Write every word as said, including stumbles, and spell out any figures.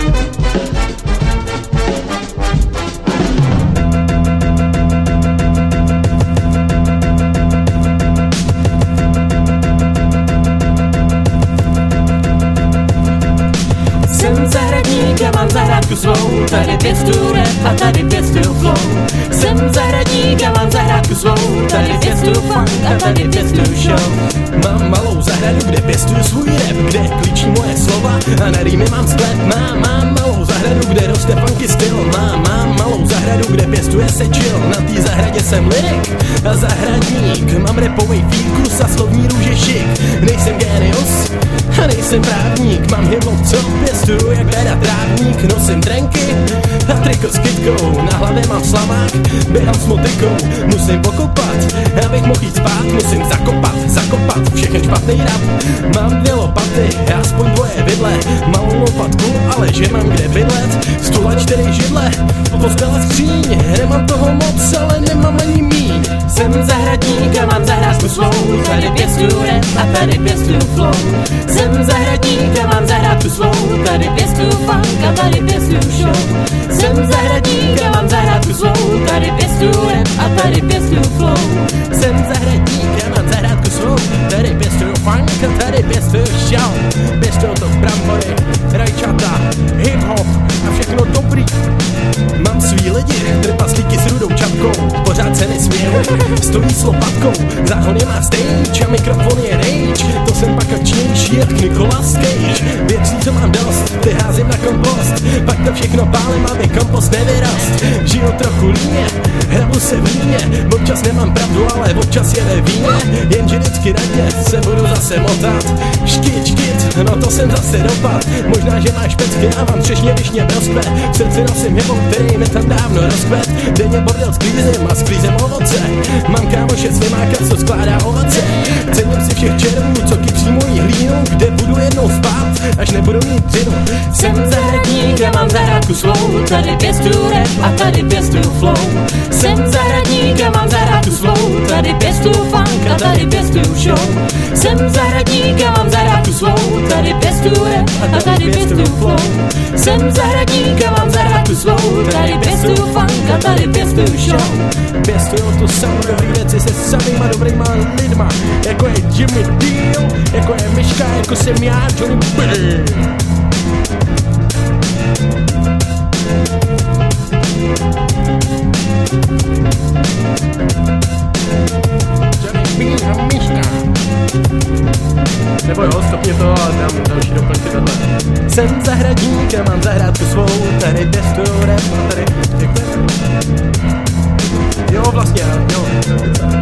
Jsem zahradník a mám zahrádku svou, tady pěstuju rap a tady pěstuju flow. Jsem zahradník a mám zahrádku svou, tady pěstuju funk a tady pěstuju show. Mám malou zahradu, kde pěstuju svůj rap, kde klíčí moje slova a na rýmy mám sklep. Mám, mám malou zahradu, kde roste funky styl. Mám, mám malou zahradu, kde pěstuje se chill. Na té zahradě jsem lyrik a zahradník. Mám rapovej fíkus a slovní růže šik. Nejsem genius a nejsem právník. Mám hip-hop, co pěstuju jak beda trávník. Nosím drenky a triko s kytkou. Na hlavě mám slamák, běhám s motikou. Musím pokopat, abych mohl jít spát. Musím zakopat, zakopat všechny špatný rap. Mám dvě lopaty, aspoň dvoje vidle. Malou lopatku, ale že mám kde bydlet. Stůl a čtyři židle, postele skříň. Nemám toho moc, ale nemám ani míň. Jsem zahradník a mám zahrádku svou, tady pěstuju rap a tady pěstuju flow. Jsem zahradník a mám zahrádku svou, tady pěstuju funk a tady pěstuju show. Jsem zahradník a mám zahrádku svou, tady pěstuju rap a tady pěstuju flow. Jsem zahradník a mám zahrádku svou, tady pěstuju funk a tady pěstuju show. Pěstuju to brambory, rajčata, hip-hop a všechno dobrý. Mám svý lidi, trpaslíky s rudou čapkou, pořád se nesmějou, stojí s lopatkou. Záhon je má stage a mikrofon je rage. To jsem pak akčnější jak Nicolas Cage. Věcí, co mám dost, ty házím na kompost. Pak to všechno pálím, aby kompost nevyrost. Žiju trochu líně, hrabu se v líně. Občas nemám pravdu, ale občas je ve víně. Jenže vždycky radě se budu zase motat. Škyt, škyt, no to jsem zase dopad. Možná, že máš pecky, já mám třešně višně broskve. V srdci nosím hip-hop, který mi tam dávno rozkvet. Denně bordel sklízím a sklízím ovoce. Mám kámoše slimáka, co skládá ovoce. Cením si všech červů, co kypří mojí hlínu, kde budu jednou spát, až nebudu mít dřinu. Jsem zahradník a mám zahrádku svou, tady pěstuju rap a tady pěstuju flow. Jsem zahradník a mám zahrádku svou, tady pěstuju funk a tady pěstuju show. Jsem zahradník a mám zahrádku svou, tady pěstuju rap a tady pěstuju flow. Jsem zahradník a mám zahrádku svou, tady pěstuju funk a tady pěstuju show. Pěstuju tu samou dobrý věci se samýma dobrýma lidma, jako je Jimmy Deal, jako je Myška, jako jsem já, Johnny B. Johnny B a Myška. Nebo jo, stopně to a dám další doplňky tohle. Jsem zahradník a mám zahrádku svou, tady pěstuju rap a tady... Děkuji. Jo, vlastně, jo.